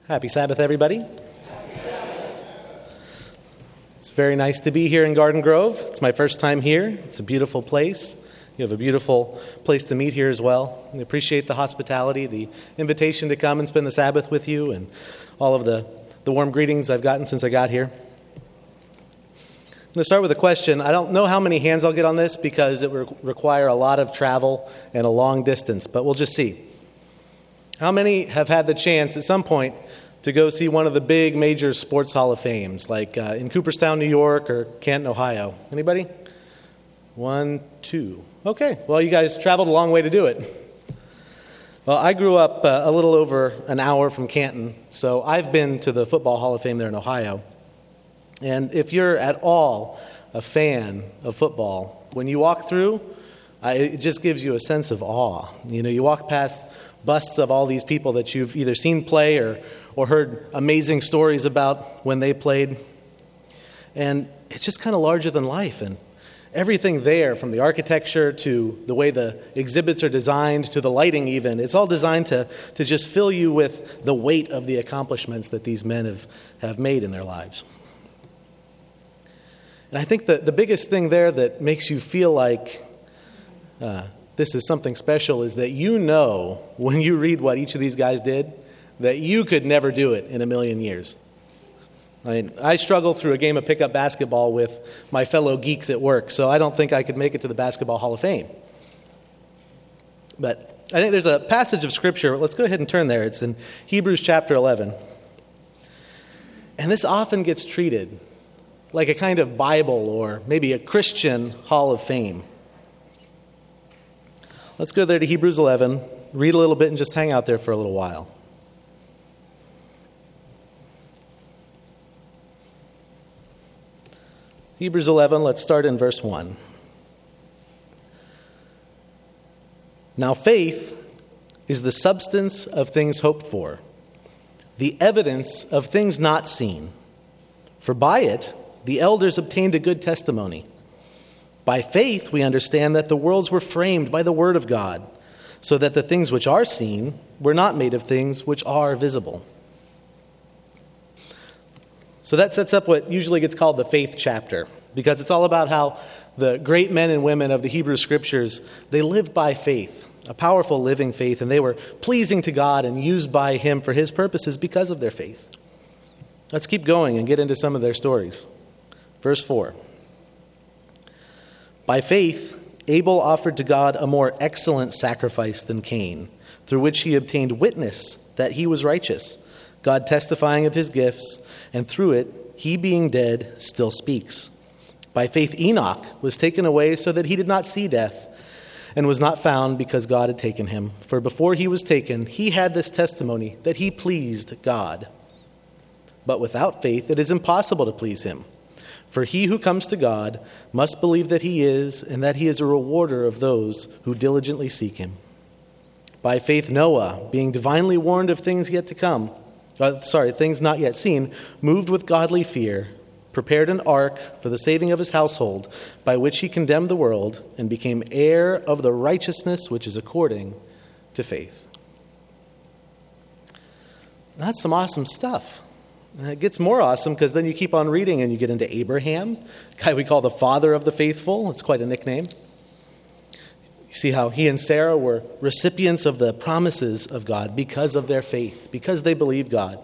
Happy Sabbath, everybody. It's very nice to be here in Garden Grove. It's my first time here. It's a beautiful place. You have a beautiful place to meet here as well. We appreciate the hospitality, the invitation to come and spend the Sabbath with you, and all of the warm greetings I've gotten since I got here. I'm going to start with a question. I don't know how many hands I'll get on this because it will require a lot of travel and a long distance, but we'll just see. How many have had the chance at some point to go see one of the big major sports Hall of Fames, like in Cooperstown, New York, or Canton, Ohio? Anybody? 1, 2. Okay, well, you guys traveled a long way to do it. Well, I grew up a little over an hour from Canton, so I've been to the Football Hall of Fame there in Ohio. And if you're at all a fan of football, when you walk through, it just gives you a sense of awe. You know, you walk past busts of all these people that you've either seen play or heard amazing stories about when they played. And it's just kind of larger than life. And everything there, from the architecture to the way the exhibits are designed to the lighting even, it's all designed to just fill you with the weight of the accomplishments that these men have made in their lives. And I think that the biggest thing there that makes you feel like this is something special is that you know, when you read what each of these guys did, that you could never do it in a million years. I mean, I struggle through a game of pickup basketball with my fellow geeks at work, so I don't think I could make it to the Basketball Hall of Fame. But I think there's a passage of Scripture. Let's go ahead and turn there. It's in Hebrews chapter 11. And this often gets treated like a kind of Bible or maybe a Christian Hall of Fame. Let's go there to Hebrews 11, read a little bit, and just hang out there for a little while. Hebrews 11, let's start in verse 1. Now faith is the substance of things hoped for, the evidence of things not seen. For by it the elders obtained a good testimony. By faith we understand that the worlds were framed by the word of God, so that the things which are seen were not made of things which are visible. So that sets up what usually gets called the faith chapter, because it's all about how the great men and women of the Hebrew Scriptures, they lived by faith, a powerful living faith, and they were pleasing to God and used by Him for His purposes because of their faith. Let's keep going and get into some of their stories. Verse 4. By faith, Abel offered to God a more excellent sacrifice than Cain, through which he obtained witness that he was righteous, God testifying of his gifts, and through it, he being dead still speaks. By faith, Enoch was taken away so that he did not see death, and was not found because God had taken him. For before he was taken, he had this testimony that he pleased God. But without faith, it is impossible to please him. For he who comes to God must believe that he is, and that he is a rewarder of those who diligently seek him. By faith, Noah, being divinely warned of things yet to come, things not yet seen, moved with godly fear, prepared an ark for the saving of his household, by which he condemned the world and became heir of the righteousness which is according to faith. That's some awesome stuff. And it gets more awesome because then you keep on reading and you get into Abraham, the guy we call the father of the faithful. It's quite a nickname. You see how he and Sarah were recipients of the promises of God because of their faith, because they believed God.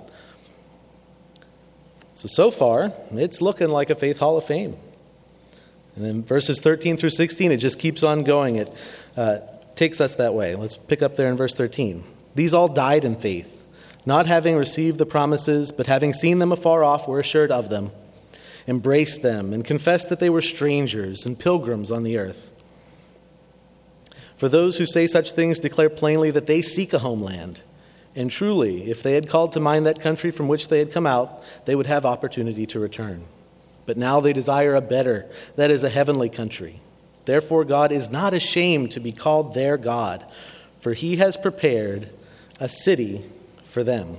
So far, it's looking like a Faith Hall of Fame. And then verses 13 through 16, it just keeps on going. It takes us that way. Let's pick up there in verse 13. These all died in faith, not having received the promises, but having seen them afar off, were assured of them, embraced them, and confessed that they were strangers and pilgrims on the earth. For those who say such things declare plainly that they seek a homeland. And truly, if they had called to mind that country from which they had come out, they would have opportunity to return. But now they desire a better, that is, a heavenly country. Therefore God is not ashamed to be called their God, for he has prepared a city for them.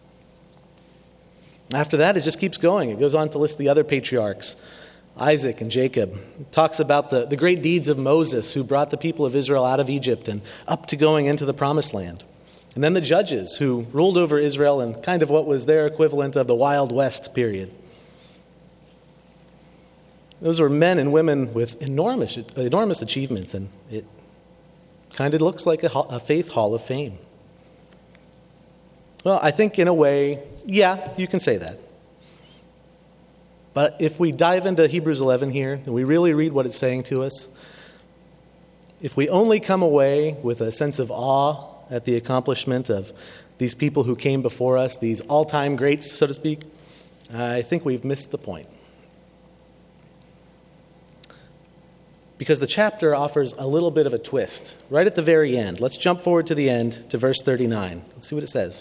After that, it just keeps going. It goes on to list the other patriarchs, Isaac and Jacob. It talks about the great deeds of Moses, who brought the people of Israel out of Egypt and up to going into the promised land. And then the judges who ruled over Israel in kind of what was their equivalent of the Wild West period. Those were men and women with enormous achievements, and it kind of looks like a faith hall of fame. Well, I think in a way, yeah, you can say that. But if we dive into Hebrews 11 here, and we really read what it's saying to us, if we only come away with a sense of awe at the accomplishment of these people who came before us, these all-time greats, so to speak, I think we've missed the point. Because the chapter offers a little bit of a twist right at the very end. Let's jump forward to the end, to verse 39. Let's see what it says.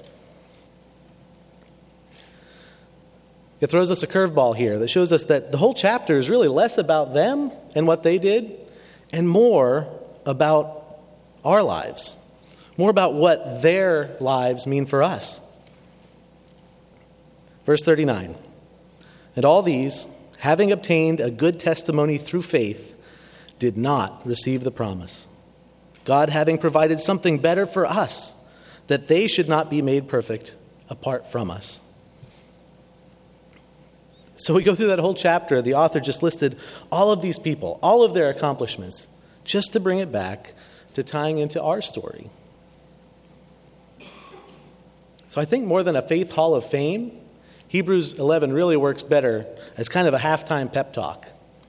It throws us a curveball here that shows us that the whole chapter is really less about them and what they did and more about our lives, more about what their lives mean for us. Verse 39, and all these, having obtained a good testimony through faith, did not receive the promise, God having provided something better for us, that they should not be made perfect apart from us. So we go through that whole chapter. The author just listed all of these people, all of their accomplishments, just to bring it back to tying into our story. So I think more than a faith hall of fame, Hebrews 11 really works better as kind of a halftime pep talk.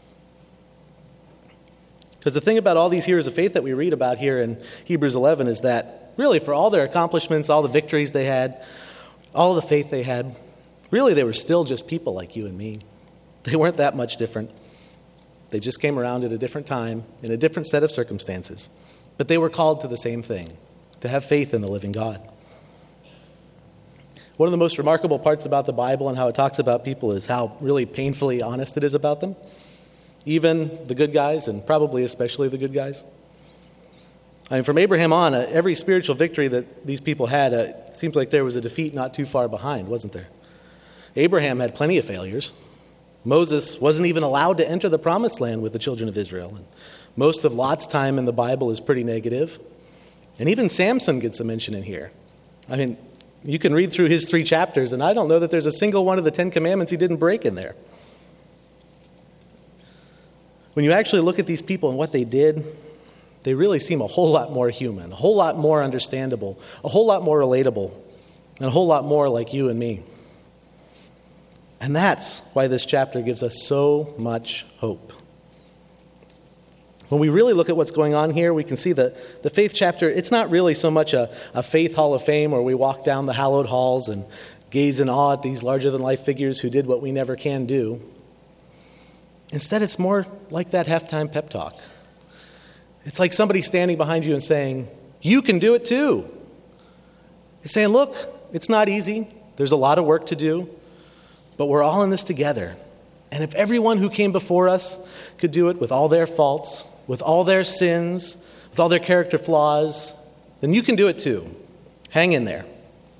Because the thing about all these heroes of faith that we read about here in Hebrews 11 is that really for all their accomplishments, all the victories they had, all the faith they had, really they were still just people like you and me. They weren't that much different. They just came around at a different time, in a different set of circumstances. But they were called to the same thing, to have faith in the living God. One of the most remarkable parts about the Bible and how it talks about people is how really painfully honest it is about them. Even the good guys, and probably especially the good guys. I mean, from Abraham on, every spiritual victory that these people had, it seems like there was a defeat not too far behind, wasn't there? Abraham had plenty of failures. Moses wasn't even allowed to enter the promised land with the children of Israel. And most of Lot's time in the Bible is pretty negative. And even Samson gets a mention in here. I mean, you can read through his 3 chapters, and I don't know that there's a single one of the 10 commandments he didn't break in there. When you actually look at these people and what they did, they really seem a whole lot more human, a whole lot more understandable, a whole lot more relatable, and a whole lot more like you and me. And that's why this chapter gives us so much hope. When we really look at what's going on here, we can see that the faith chapter, it's not really so much a faith hall of fame where we walk down the hallowed halls and gaze in awe at these larger-than-life figures who did what we never can do. Instead, it's more like that halftime pep talk. It's like somebody standing behind you and saying, you can do it too. It's saying, look, it's not easy. There's a lot of work to do, but we're all in this together. And if everyone who came before us could do it with all their faults, with all their sins, with all their character flaws, then you can do it too. Hang in there.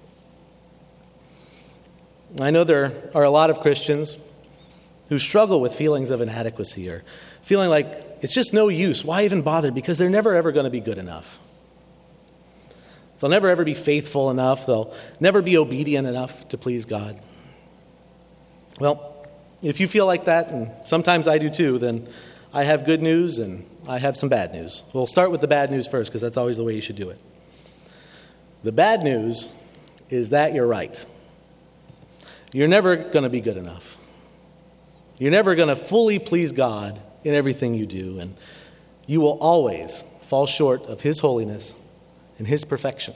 I know there are a lot of Christians who struggle with feelings of inadequacy or feeling like it's just no use. Why even bother? Because they're never, ever going to be good enough. They'll never, ever be faithful enough. They'll never be obedient enough to please God. Well, if you feel like that, and sometimes I do too, then I have good news and I have some bad news. We'll start with the bad news first because that's always the way you should do it. The bad news is that you're right. You're never going to be good enough. You're never going to fully please God in everything you do, and you will always fall short of His holiness and His perfection.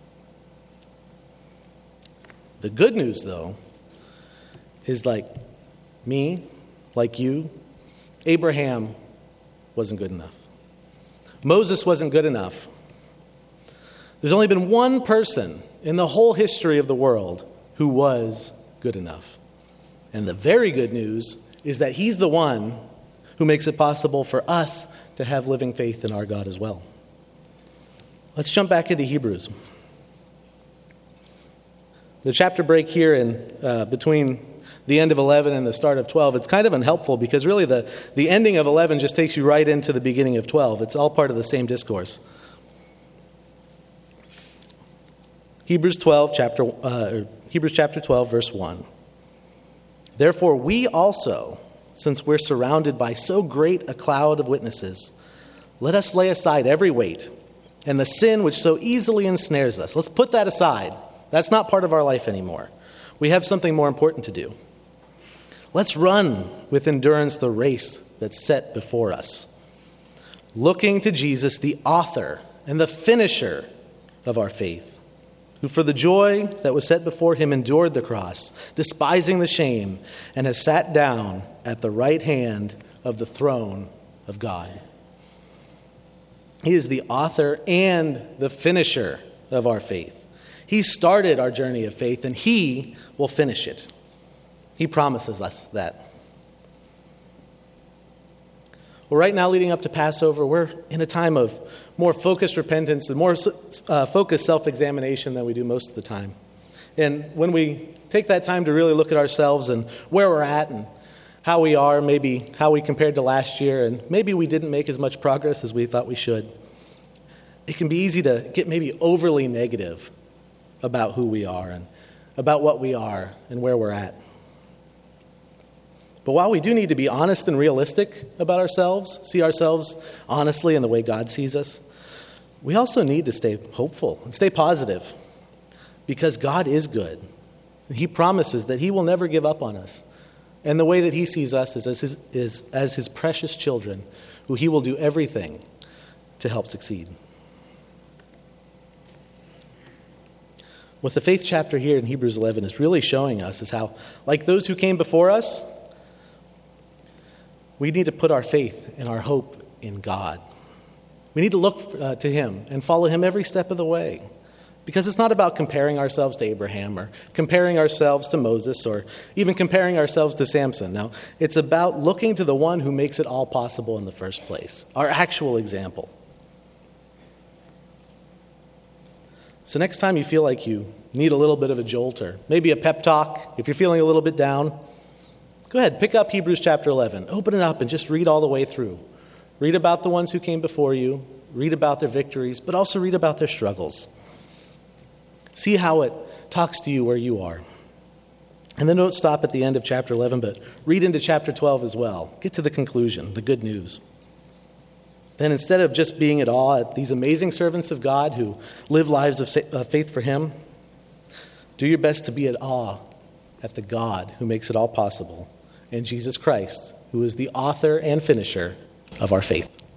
The good news, though, is like me, like you, Abraham wasn't good enough. Moses wasn't good enough. There's only been one person in the whole history of the world who was good enough. And the very good news is that He's the one who makes it possible for us to have living faith in our God as well. Let's jump back into Hebrews. The chapter break here in between the end of 11 and the start of 12, it's kind of unhelpful because really the ending of 11 just takes you right into the beginning of 12. It's all part of the same discourse. Hebrews chapter 12, verse 1. Therefore, we also, since we're surrounded by so great a cloud of witnesses, let us lay aside every weight and the sin which so easily ensnares us. Let's put that aside. That's not part of our life anymore. We have something more important to do. Let's run with endurance the race that's set before us, looking to Jesus, the author and the finisher of our faith, who for the joy that was set before him endured the cross, despising the shame, and has sat down at the right hand of the throne of God. He is the author and the finisher of our faith. He started our journey of faith, and he will finish it. He promises us that. Well, right now, leading up to Passover, we're in a time of more focused repentance and more focused self-examination than we do most of the time. And when we take that time to really look at ourselves and where we're at and how we are, maybe how we compared to last year, and maybe we didn't make as much progress as we thought we should, it can be easy to get maybe overly negative about who we are and about what we are and where we're at. But while we do need to be honest and realistic about ourselves, see ourselves honestly in the way God sees us, we also need to stay hopeful and stay positive, because God is good. He promises that he will never give up on us. And the way that he sees us is as his precious children, who he will do everything to help succeed. What the faith chapter here in Hebrews 11 is really showing us is how, like those who came before us, we need to put our faith and our hope in God. We need to look to him and follow him every step of the way. Because it's not about comparing ourselves to Abraham or comparing ourselves to Moses or even comparing ourselves to Samson. No, it's about looking to the one who makes it all possible in the first place, our actual example. So next time you feel like you need a little bit of a jolt or maybe a pep talk, if you're feeling a little bit down, go ahead, pick up Hebrews chapter 11. Open it up and just read all the way through. Read about the ones who came before you. Read about their victories, but also read about their struggles. See how it talks to you where you are. And then don't stop at the end of chapter 11, but read into chapter 12 as well. Get to the conclusion, the good news. Then instead of just being at awe at these amazing servants of God who live lives of faith for him, do your best to be at awe at the God who makes it all possible, and Jesus Christ, who is the author and finisher of our faith.